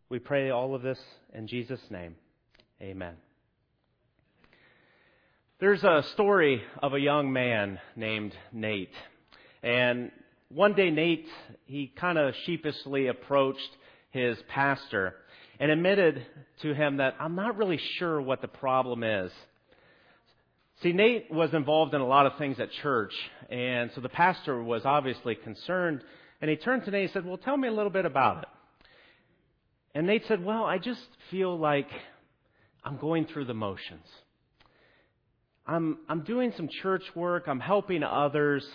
We pray all of this in Jesus' name. Amen. There's a story of a young man named Nate. And one day Nate, he kind of sheepishly approached his pastor and admitted to him that, I'm not really sure what the problem is. See, Nate was involved in a lot of things at church, and so the pastor was obviously concerned, and he turned to Nate and said, well, tell me a little bit about it. And Nate said, well, I just feel like I'm going through the motions. I'm doing some church work, I'm helping others,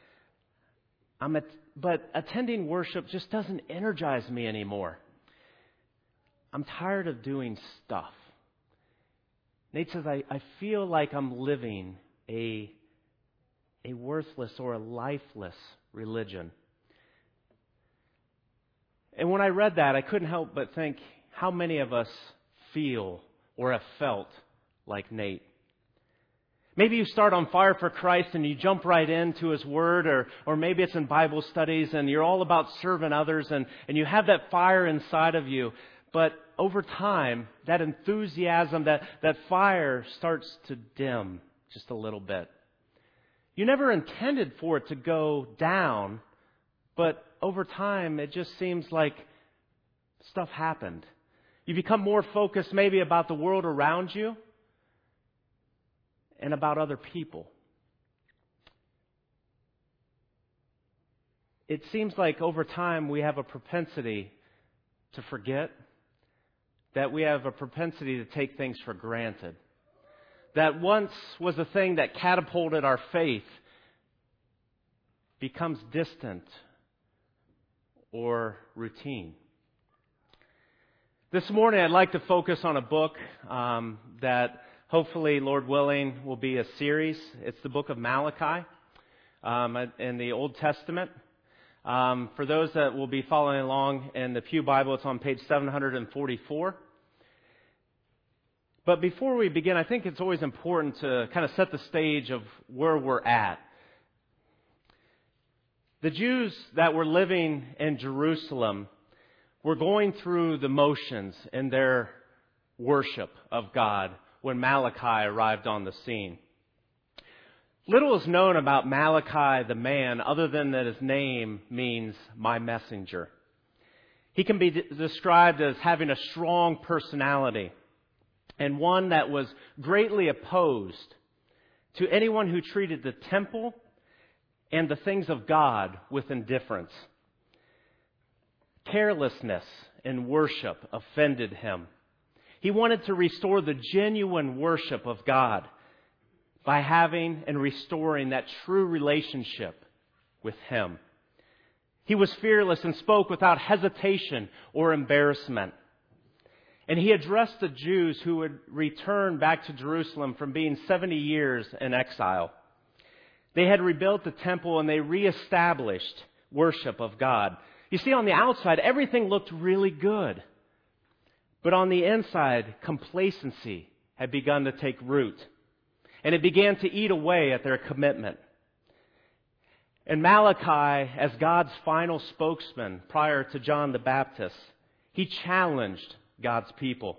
but attending worship just doesn't energize me anymore. I'm tired of doing stuff. Nate says, I feel like I'm living a worthless or a lifeless religion. And when I read that, I couldn't help but think how many of us feel or have felt like Nate. Maybe you start on fire for Christ and you jump right into His Word, or maybe it's in Bible studies and you're all about serving others and you have that fire inside of you. But over time, that enthusiasm, that fire starts to dim just a little bit. You never intended for it to go down, but over time, it just seems like stuff happened. You become more focused maybe about the world around you and about other people. It seems like over time we have a propensity to forget, that we have a propensity to take things for granted. That once was a thing that catapulted our faith becomes distant or routine. This morning I'd like to focus on a book that hopefully, Lord willing, will be a series. It's the book of Malachi in the Old Testament. For those that will be following along in the Pew Bible, it's on page 744. But before we begin, I think it's always important to kind of set the stage of where we're at. The Jews that were living in Jerusalem were going through the motions in their worship of God when Malachi arrived on the scene. Little is known about Malachi the man other than that his name means my messenger. He can be described as having a strong personality and one that was greatly opposed to anyone who treated the temple and the things of God with indifference. Carelessness in worship offended him. He wanted to restore the genuine worship of God by having and restoring that true relationship with Him. He was fearless and spoke without hesitation or embarrassment. And he addressed the Jews who would return back to Jerusalem from being 70 years in exile. They had rebuilt the temple and they reestablished worship of God. You see, on the outside, everything looked really good. But on the inside, complacency had begun to take root. And it began to eat away at their commitment. And Malachi, as God's final spokesman prior to John the Baptist, he challenged God's people.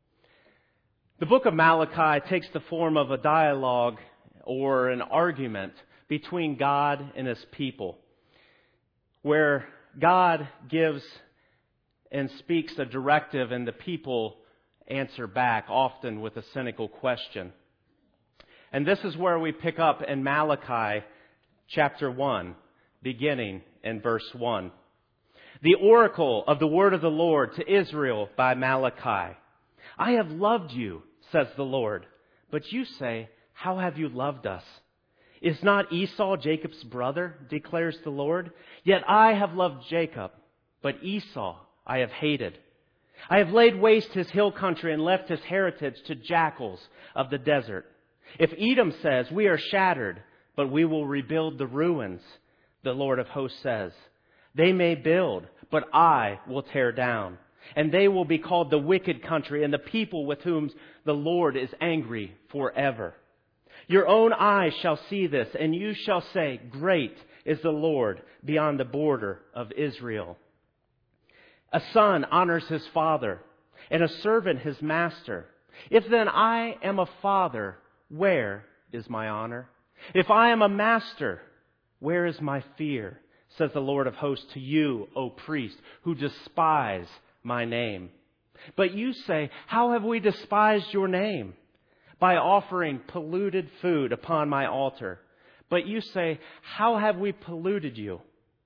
The book of Malachi takes the form of a dialogue or an argument between God and His people, where God gives and speaks a directive and the people answer back, often with a cynical question. And this is where we pick up in Malachi chapter 1, beginning in verse 1. The oracle of the word of the Lord to Israel by Malachi. I have loved you, says the Lord. But you say, how have you loved us? Is not Esau Jacob's brother, declares the Lord? Yet I have loved Jacob, but Esau I have hated. I have laid waste his hill country and left his heritage to jackals of the desert. If Edom says, we are shattered, but we will rebuild the ruins, the Lord of hosts says. They may build, but I will tear down. And they will be called the wicked country and the people with whom the Lord is angry forever. Your own eyes shall see this, and you shall say, great is the Lord beyond the border of Israel. A son honors his father, and a servant his master. If then I am a father, where is my honor? If I am a master, where is my fear? Says the Lord of hosts to you, O priest, who despise my name. But you say, how have we despised your name? By offering polluted food upon my altar. But you say, how have we polluted you?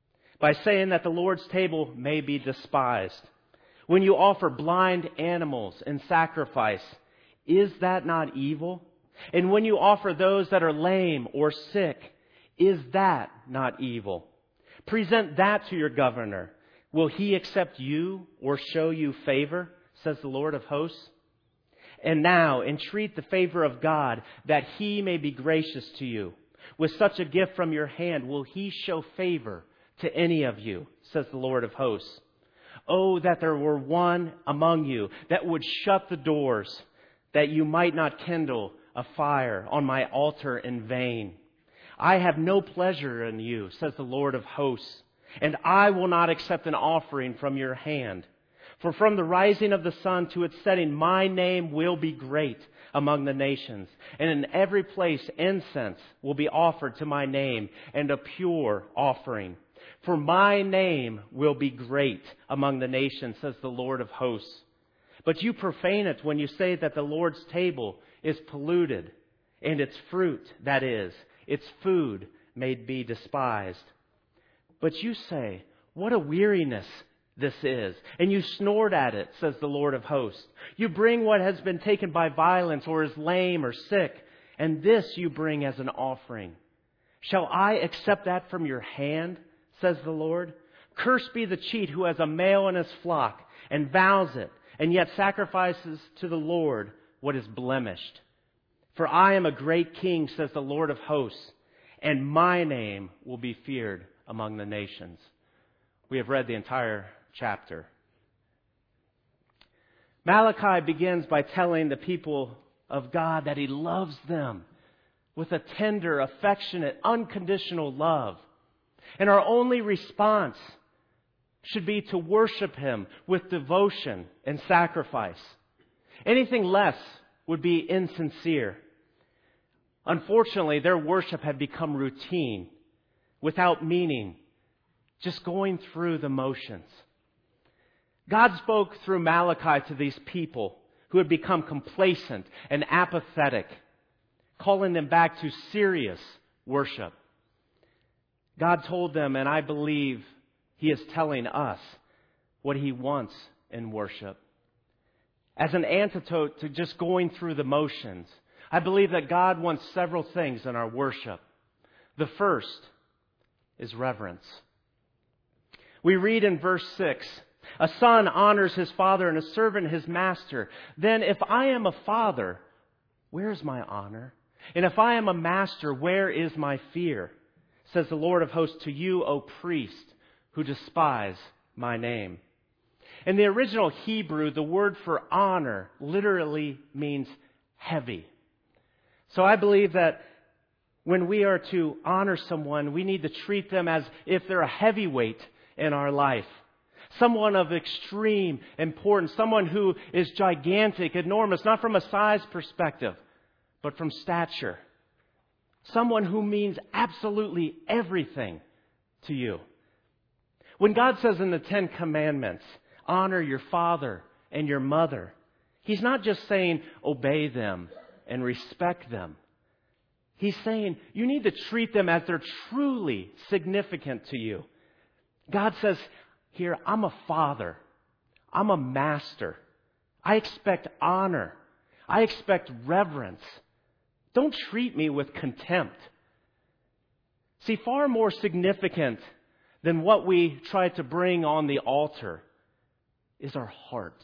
By saying that the Lord's table may be despised. When you offer blind animals in sacrifice, is that not evil? And when you offer those that are lame or sick, is that not evil? Present that to your governor. Will he accept you or show you favor, says the Lord of hosts? And now entreat the favor of God, that he may be gracious to you. With such a gift from your hand, will he show favor to any of you, says the Lord of hosts. Oh, that there were one among you that would shut the doors, that you might not kindle a fire on my altar in vain. I have no pleasure in you, says the Lord of hosts, and I will not accept an offering from your hand. For from the rising of the sun to its setting, my name will be great among the nations. And in every place incense will be offered to my name, and a pure offering. For my name will be great among the nations, says the Lord of hosts. But you profane it when you say that the Lord's table is polluted, and its fruit, that is, its food, may be despised. But you say, what a weariness this is, and you snort at it, says the Lord of hosts. You bring what has been taken by violence or is lame or sick, and this you bring as an offering. Shall I accept that from your hand, says the Lord? Cursed be the cheat who has a male in his flock and vows it, and yet sacrifices to the Lord what is blemished. For I am a great king, says the Lord of hosts, and my name will be feared among the nations. We have read the entire chapter. Malachi begins by telling the people of God that he loves them with a tender, affectionate, unconditional love. And our only response should be to worship him with devotion and sacrifice. Anything less would be insincere. Unfortunately, their worship had become routine, without meaning, just going through the motions. God spoke through Malachi to these people who had become complacent and apathetic, calling them back to serious worship. God told them, and I believe he is telling us, what he wants in worship. As an antidote to just going through the motions, I believe that God wants several things in our worship. The first is reverence. We read in verse 6, a son honors his father and a servant his master. Then if I am a father, where is my honor? And if I am a master, where is my fear? Says the Lord of hosts to you, O priest, who despise my name. In the original Hebrew, the word for honor literally means heavy. So I believe that when we are to honor someone, we need to treat them as if they're a heavyweight in our life. Someone of extreme importance. Someone who is gigantic, enormous, not from a size perspective, but from stature. Someone who means absolutely everything to you. When God says in the Ten Commandments, honor your father and your mother, he's not just saying obey them and respect them. He's saying you need to treat them as they're truly significant to you. God says here, I'm a father. I'm a master. I expect honor. I expect reverence. Don't treat me with contempt. See, far more significant than what we try to bring on the altar is our heart.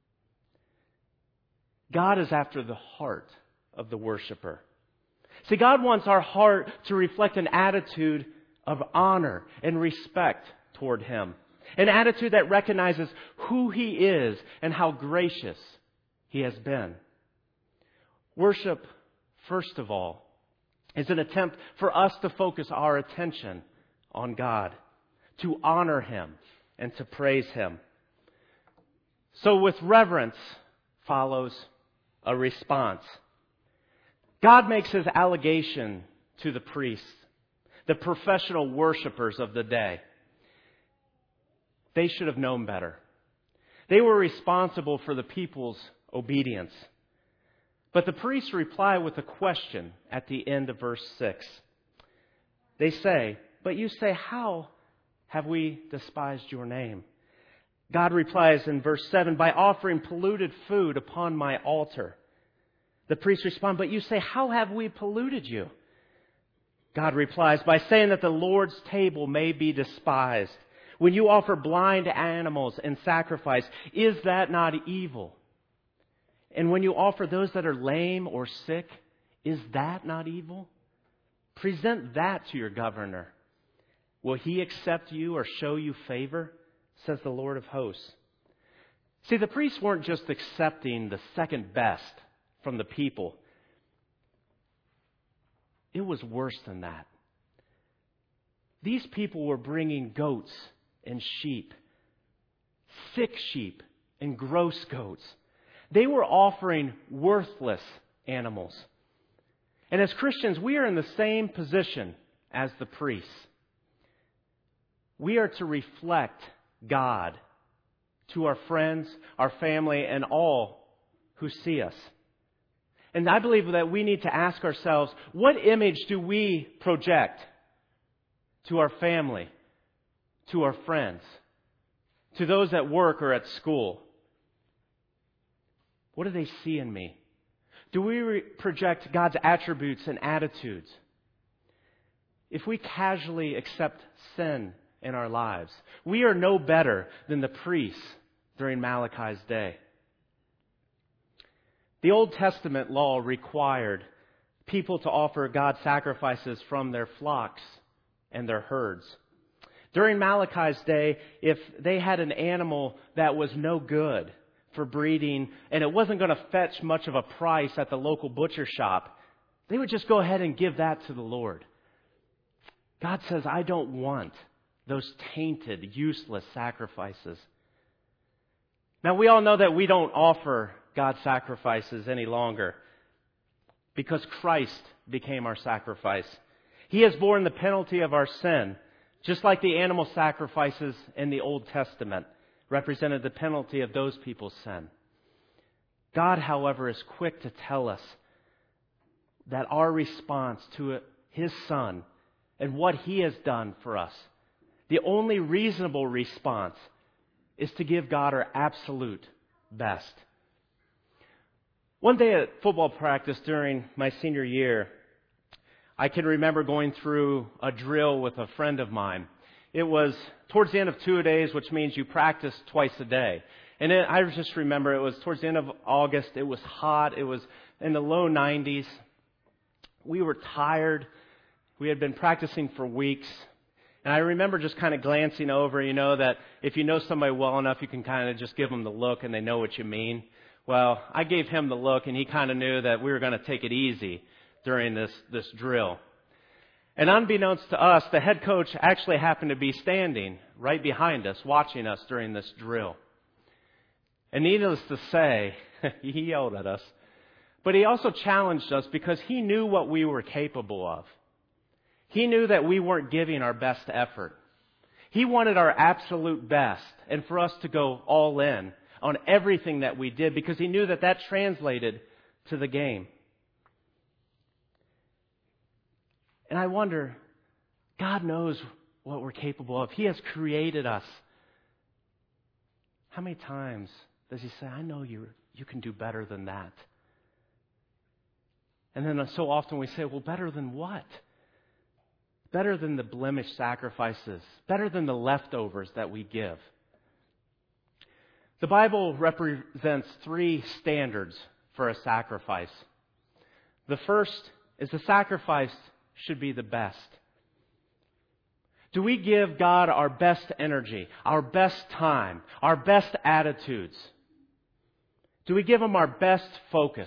God is after the heart of the worshiper. See, God wants our heart to reflect an attitude of honor and respect toward him. An attitude that recognizes who he is and how gracious he has been. Worship, first of all, is an attempt for us to focus our attention on God, to honor him and to praise him. So with reverence follows a response. God makes his allegation to the priests, the professional worshipers of the day. They should have known better. They were responsible for the people's obedience. But the priests reply with a question at the end of verse 6. They say, "But you say, how have we despised your name?" God replies in verse 7, "By offering polluted food upon my altar." The priests respond, "But you say, how have we polluted you?" God replies, "By saying that the Lord's table may be despised. When you offer blind animals in sacrifice, is that not evil? And when you offer those that are lame or sick, is that not evil? Present that to your governor. Will he accept you or show you favor? Says the Lord of hosts." See, the priests weren't just accepting the second best from the people. It was worse than that. These people were bringing goats and sheep, sick sheep and gross goats. They were offering worthless animals. And as Christians, we are in the same position as the priests. We are to reflect God to our friends, our family, and all who see us. And I believe that we need to ask ourselves, what image do we project to our family, to our friends, to those at work or at school? What do they see in me? Do we project God's attributes and attitudes? If we casually accept sin in our lives, we are no better than the priests during Malachi's day. The Old Testament law required people to offer God sacrifices from their flocks and their herds. During Malachi's day, if they had an animal that was no good for breeding and it wasn't going to fetch much of a price at the local butcher shop, they would just go ahead and give that to the Lord. God says, I don't want those tainted, useless sacrifices. Now, we all know that we don't offer God sacrifices any longer because Christ became our sacrifice. He has borne the penalty of our sin, just like the animal sacrifices in the Old Testament represented the penalty of those people's sin. God, however, is quick to tell us that our response to His Son and what He has done for us, the only reasonable response is to give God our absolute best. One day at football practice during my senior year, I can remember going through a drill with a friend of mine. It was towards the end of 2 days, which means you practice twice a day. And I just remember it was towards the end of August. It was hot. It was in the low 90s. We were tired. We had been practicing for weeks. And I remember just kind of glancing over, that if you know somebody well enough, you can kind of just give them the look and they know what you mean. Well, I gave him the look and he kind of knew that we were going to take it easy during this drill. And unbeknownst to us, the head coach actually happened to be standing right behind us, watching us during this drill. And needless to say, he yelled at us. But he also challenged us because he knew what we were capable of. He knew that we weren't giving our best effort. He wanted our absolute best and for us to go all in on everything that we did because he knew that that translated to the game. And I wonder, God knows what we're capable of. He has created us. How many times does He say, I know you can do better than that? And then so often we say, well, better than what? Better than the blemished sacrifices. Better than the leftovers that we give. The Bible represents 3 standards for a sacrifice. The first is the sacrifice should be the best. Do we give God our best energy, our best time, our best attitudes? Do we give Him our best focus?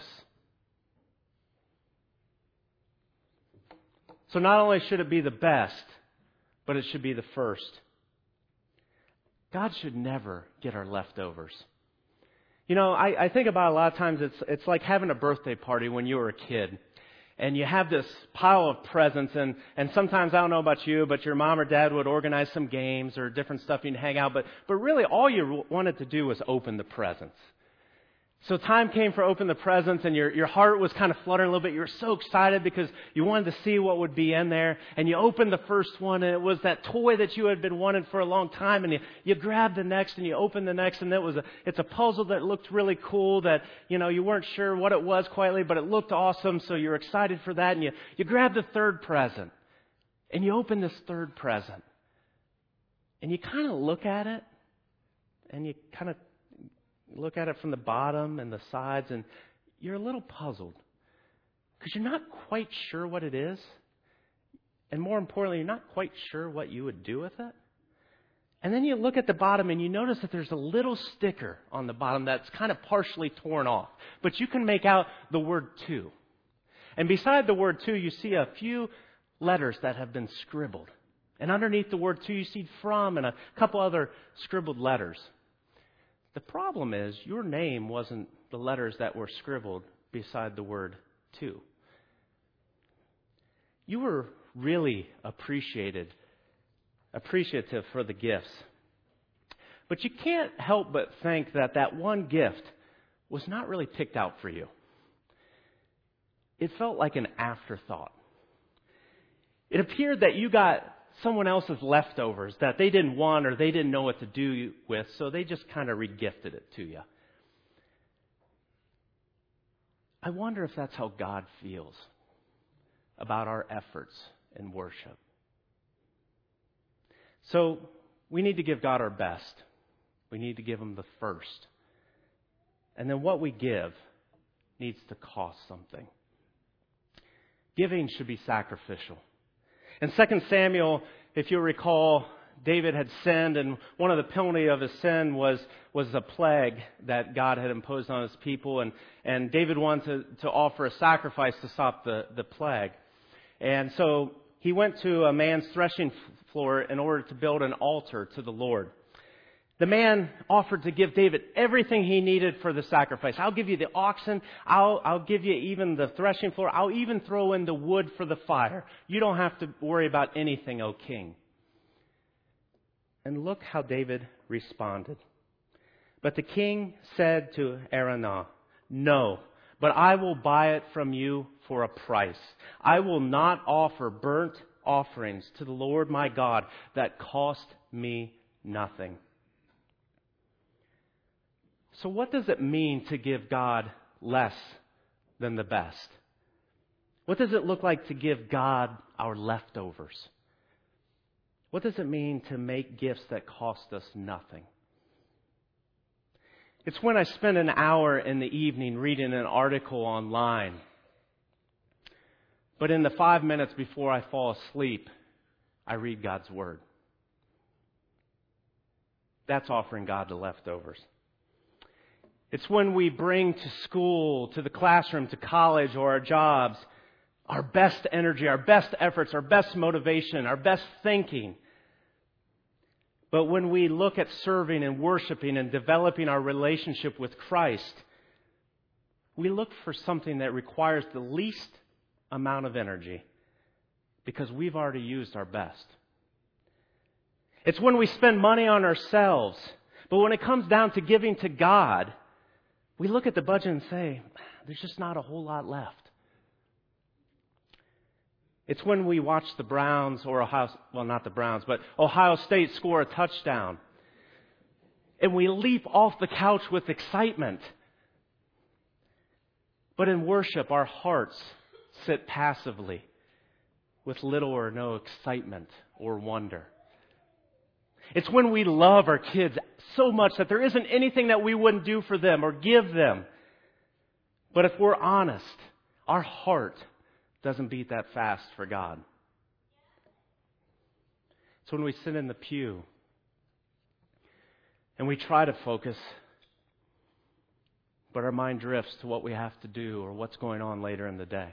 So not only should it be the best, but it should be the first. God should never get our leftovers. I think about a lot of times it's like having a birthday party when you were a kid. And you have this pile of presents, and sometimes, I don't know about you, but your mom or dad would organize some games or different stuff you'd hang out, but really all you wanted to do was open the presents. So time came for open the presents, and your heart was kind of fluttering a little bit. You were so excited because you wanted to see what would be in there. And you opened the first one, and it was that toy that you had been wanting for a long time. And you grabbed the next, and you opened the next, and it's a puzzle that looked really cool that, you weren't sure what it was quietly, but it looked awesome, so you were excited for that. And you grabbed the third present, and you opened this third present. And you kind of look at it, and you kind of look at it from the bottom and the sides, and you're a little puzzled because you're not quite sure what it is. And more importantly, you're not quite sure what you would do with it. And then you look at the bottom and you notice that there's a little sticker on the bottom that's kind of partially torn off. But you can make out the word to. And beside the word to, you see a few letters that have been scribbled. And underneath the word to, you see from and a couple other scribbled letters. The problem is your name wasn't the letters that were scribbled beside the word to. You were really appreciative for the gifts. But you can't help but think that one gift was not really picked out for you. It felt like an afterthought. It appeared that you got someone else's leftovers that they didn't want or they didn't know what to do with, so they just kind of regifted it to you. I wonder if that's how God feels about our efforts in worship. So we need to give God our best. We need to give Him the first. And then what we give needs to cost something. Giving should be sacrificial. In 2 Samuel, if you recall, David had sinned, and one of the penalty of his sin was a plague that God had imposed on His people, and David wanted to offer a sacrifice to stop the plague. And so he went to a man's threshing floor in order to build an altar to the Lord. The man offered to give David everything he needed for the sacrifice. I'll give you the oxen. I'll give you even the threshing floor. I'll even throw in the wood for the fire. You don't have to worry about anything, O king. And look how David responded. But the king said to Araunah, "No, but I will buy it from you for a price. I will not offer burnt offerings to the Lord my God that cost me nothing." So what does it mean to give God less than the best? What does it look like to give God our leftovers? What does it mean to make gifts that cost us nothing? It's when I spend an hour in the evening reading an article online. But in the 5 minutes before I fall asleep, I read God's Word. That's offering God the leftovers. It's when we bring to school, to the classroom, to college, or our jobs, our best energy, our best efforts, our best motivation, our best thinking. But when we look at serving and worshiping and developing our relationship with Christ, we look for something that requires the least amount of energy because we've already used our best. It's when we spend money on ourselves, but when it comes down to giving to God, we look at the budget and say, there's just not a whole lot left. It's when we watch the Browns or Ohio State score a touchdown. And we leap off the couch with excitement. But in worship, our hearts sit passively with little or no excitement or wonder. It's when we love our kids so much that there isn't anything that we wouldn't do for them or give them. But if we're honest, our heart doesn't beat that fast for God. It's when we sit in the pew and we try to focus, but our mind drifts to what we have to do or what's going on later in the day.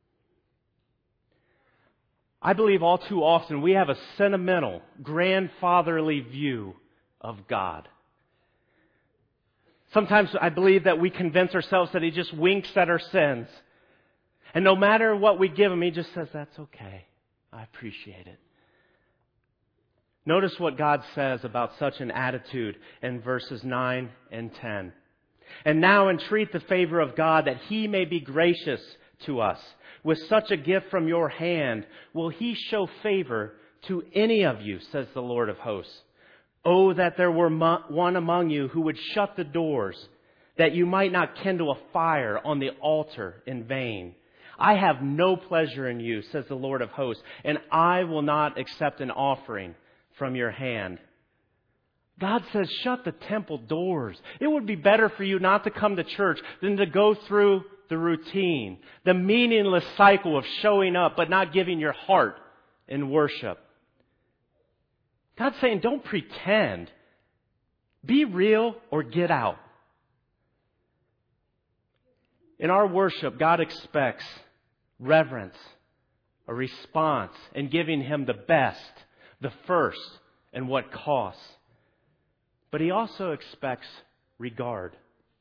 I believe all too often we have a sentimental, grandfatherly view of God. Sometimes I believe that we convince ourselves that He just winks at our sins. And no matter what we give Him, He just says, that's okay. I appreciate it. Notice what God says about such an attitude in verses 9 and 10. And now entreat the favor of God that He may be gracious to us. With such a gift from your hand, will He show favor to any of you, says the Lord of hosts. Oh, that there were one among you who would shut the doors, that you might not kindle a fire on the altar in vain. I have no pleasure in you, says the Lord of hosts, and I will not accept an offering from your hand. God says, shut the temple doors. It would be better for you not to come to church than to go through the routine, the meaningless cycle of showing up but not giving your heart in worship. God's saying, don't pretend. Be real or get out. In our worship, God expects reverence, a response, and giving Him the best, the first, and what costs. But He also expects regard.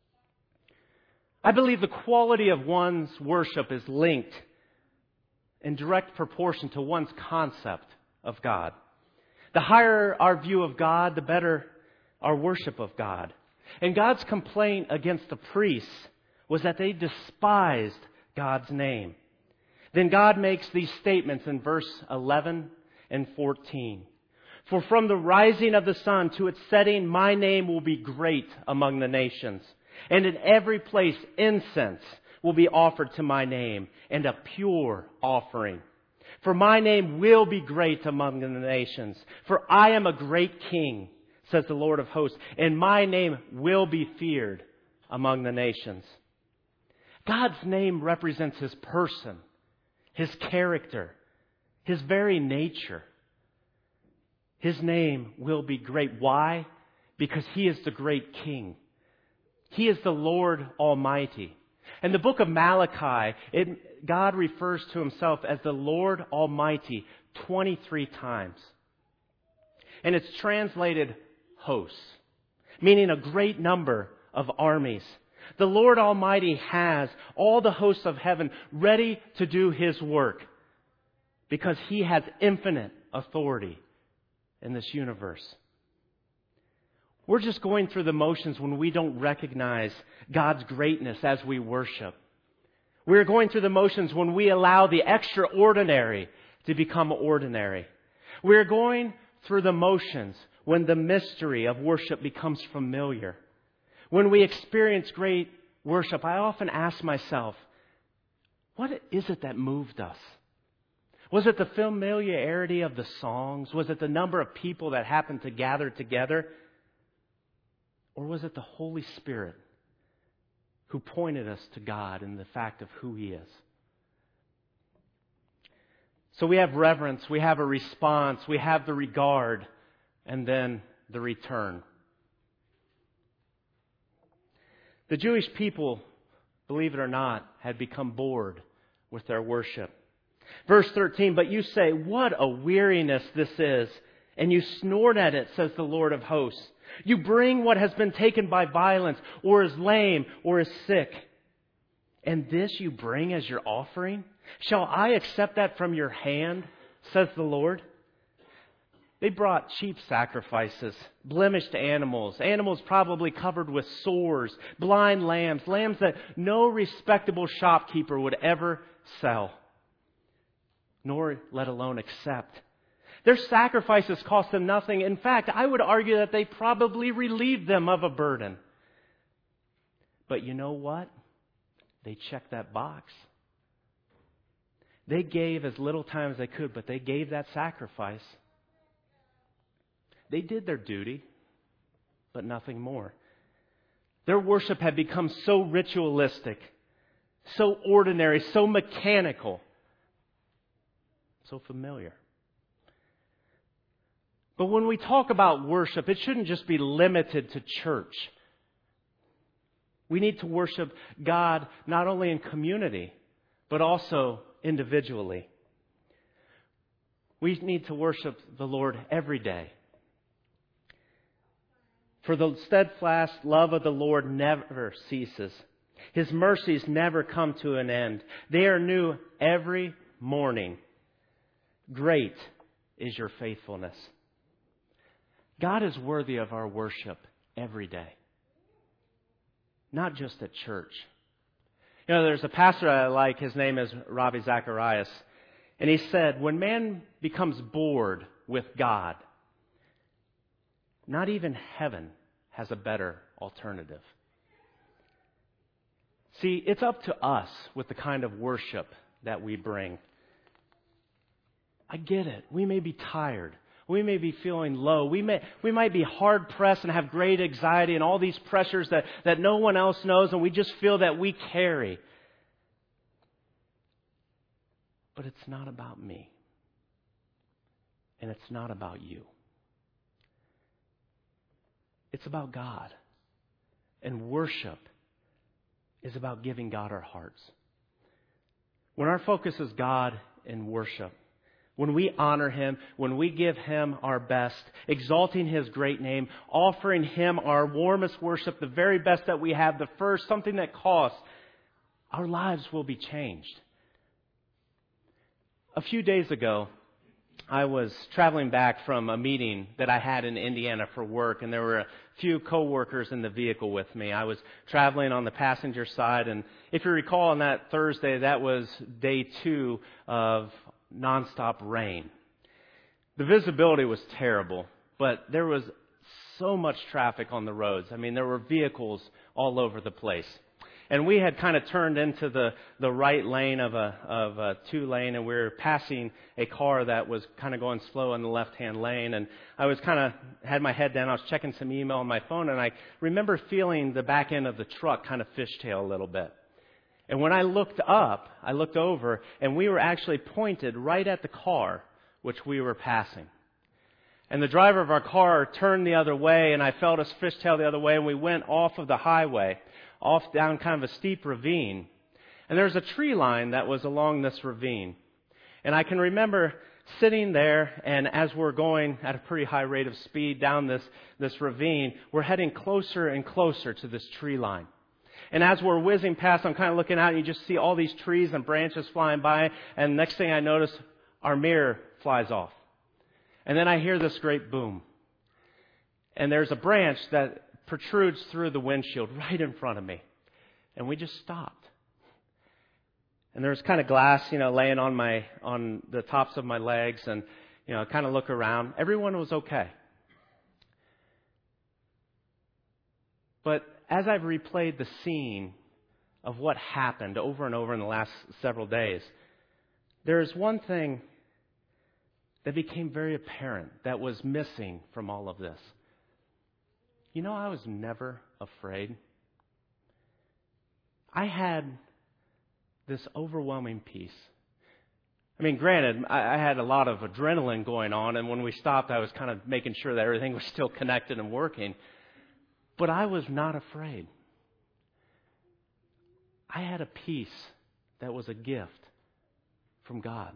I believe the quality of one's worship is linked in direct proportion to one's concept of God. The higher our view of God, the better our worship of God. And God's complaint against the priests was that they despised God's name. Then God makes these statements in verse 11 and 14. For from the rising of the sun to its setting, my name will be great among the nations. And in every place incense will be offered to my name, and a pure offering. For my name will be great among the nations. For I am a great king, says the Lord of hosts, and my name will be feared among the nations. God's name represents His person, His character, His very nature. His name will be great. Why? Because He is the great King. He is the Lord Almighty. In the book of Malachi, God refers to Himself as the Lord Almighty 23 times. And it's translated hosts, meaning a great number of armies. The Lord Almighty has all the hosts of heaven ready to do His work because He has infinite authority in this universe. We're just going through the motions when we don't recognize God's greatness as we worship. We're going through the motions when we allow the extraordinary to become ordinary. We're going through the motions when the mystery of worship becomes familiar. When we experience great worship, I often ask myself, what is it that moved us? Was it the familiarity of the songs? Was it the number of people that happened to gather together? Or was it the Holy Spirit who pointed us to God and the fact of who He is? So we have reverence, we have a response, we have the regard, and then the return. The Jewish people, believe it or not, had become bored with their worship. Verse 13, but you say, what a weariness this is, and you snort at it, says the Lord of hosts. You bring what has been taken by violence, or is lame, or is sick. And this you bring as your offering? Shall I accept that from your hand, says the Lord? They brought cheap sacrifices, blemished animals, animals probably covered with sores, blind lambs, lambs that no respectable shopkeeper would ever sell, nor let alone accept. Their sacrifices cost them nothing. In fact, I would argue that they probably relieved them of a burden. But you know what? They checked that box. They gave as little time as they could, but they gave that sacrifice. They did their duty, but nothing more. Their worship had become so ritualistic, so ordinary, so mechanical, so familiar. But when we talk about worship, it shouldn't just be limited to church. We need to worship God not only in community, but also individually. We need to worship the Lord every day. For the steadfast love of the Lord never ceases. His mercies never come to an end. They are new every morning. Great is your faithfulness. God is worthy of our worship every day, not just at church. You know, there's a pastor I like. His name is Ravi Zacharias. And he said, when man becomes bored with God, not even heaven has a better alternative. See, it's up to us with the kind of worship that we bring. I get it. We may be tired. We may be feeling low. We might be hard pressed and have great anxiety and all these pressures that no one else knows, and we just feel that we carry. But it's not about me. And it's not about you. It's about God. And worship is about giving God our hearts. When our focus is God and worship, when we honor Him, when we give Him our best, exalting His great name, offering Him our warmest worship, the very best that we have, the first, something that costs, our lives will be changed. A few days ago, I was traveling back from a meeting that I had in Indiana for work, and there were a few coworkers in the vehicle with me. I was traveling on the passenger side, and if you recall, on that Thursday, that was day 2 of nonstop rain. The visibility was terrible, but there was so much traffic on the roads. I mean, there were vehicles all over the place. And we had kind of turned into the right lane of a 2-lane, and we were passing a car that was kind of going slow in the left-hand lane. And I was had my head down. I was checking some email on my phone, and I remember feeling the back end of the truck kind of fishtail a little bit. And when I looked up, I looked over, and we were actually pointed right at the car which we were passing. And the driver of our car turned the other way, and I felt us fishtail the other way, and we went off of the highway, off down kind of a steep ravine. And there's a tree line that was along this ravine. And I can remember sitting there, and as we're going at a pretty high rate of speed down this ravine, we're heading closer and closer to this tree line. And as we're whizzing past, I'm kind of looking out, and you just see all these trees and branches flying by, and next thing I notice, our mirror flies off. And then I hear this great boom. And there's a branch that protrudes through the windshield right in front of me. And we just stopped. And there's kind of glass, laying on the tops of my legs, and, kind of look around. Everyone was okay. But as I've replayed the scene of what happened over and over in the last several days, there's one thing that became very apparent that was missing from all of this. I was never afraid. I had this overwhelming peace. I mean, granted, I had a lot of adrenaline going on, and when we stopped, I was kind of making sure that everything was still connected and working. But I was not afraid. I had a peace that was a gift from God.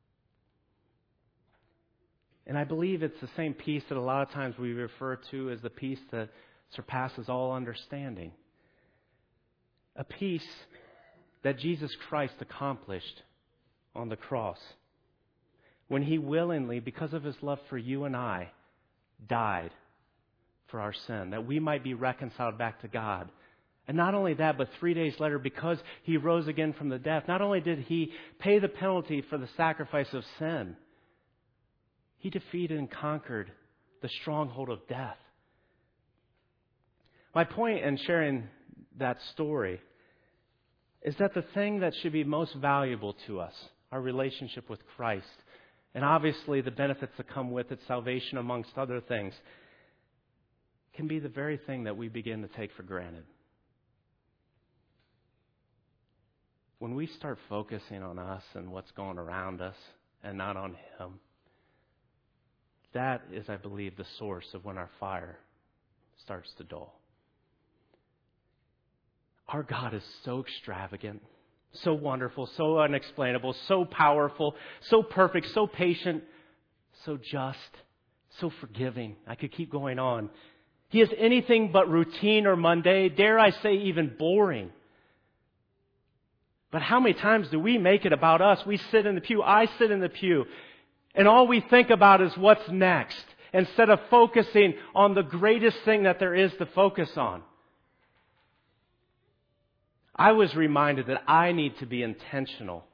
And I believe it's the same peace that a lot of times we refer to as the peace that surpasses all understanding. A peace that Jesus Christ accomplished on the cross when He willingly, because of His love for you and I, died for our sin, that we might be reconciled back to God. And not only that, but 3 days later, because He rose again from the death, not only did He pay the penalty for the sacrifice of sin, He defeated and conquered the stronghold of death. My point in sharing that story is that the thing that should be most valuable to us, our relationship with Christ, and obviously the benefits that come with it, salvation amongst other things, can be the very thing that we begin to take for granted. When we start focusing on us and what's going around us and not on Him, that is, I believe, the source of when our fire starts to dull. Our God is so extravagant, so wonderful, so unexplainable, so powerful, so perfect, so patient, so just, so forgiving. I could keep going on. He is anything but routine or mundane, dare I say even boring. But how many times do we make it about us? We sit in the pew, I sit in the pew, and all we think about is what's next, instead of focusing on the greatest thing that there is to focus on. I was reminded that I need to be intentional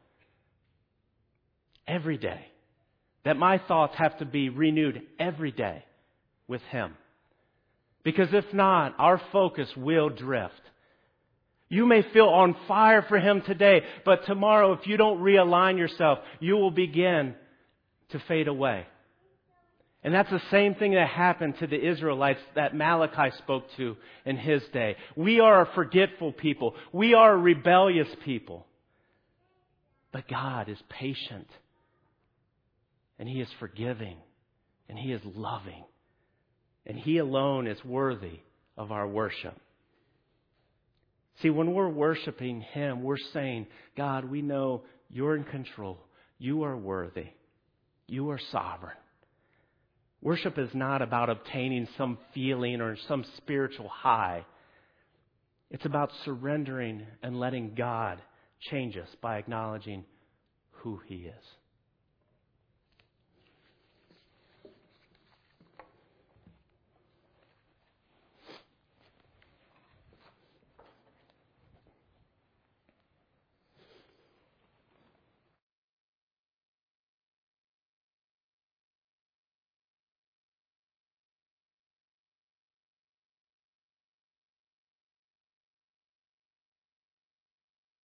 every day, that my thoughts have to be renewed every day with Him. Because if not, our focus will drift. You may feel on fire for Him today, but tomorrow, if you don't realign yourself, you will begin to fade away. And that's the same thing that happened to the Israelites that Malachi spoke to in his day. We are a forgetful people. We are a rebellious people. But God is patient. And He is forgiving. And He is loving. And He alone is worthy of our worship. See, when we're worshiping Him, we're saying, God, we know You're in control. You are worthy. You are sovereign. Worship is not about obtaining some feeling or some spiritual high. It's about surrendering and letting God change us by acknowledging who He is.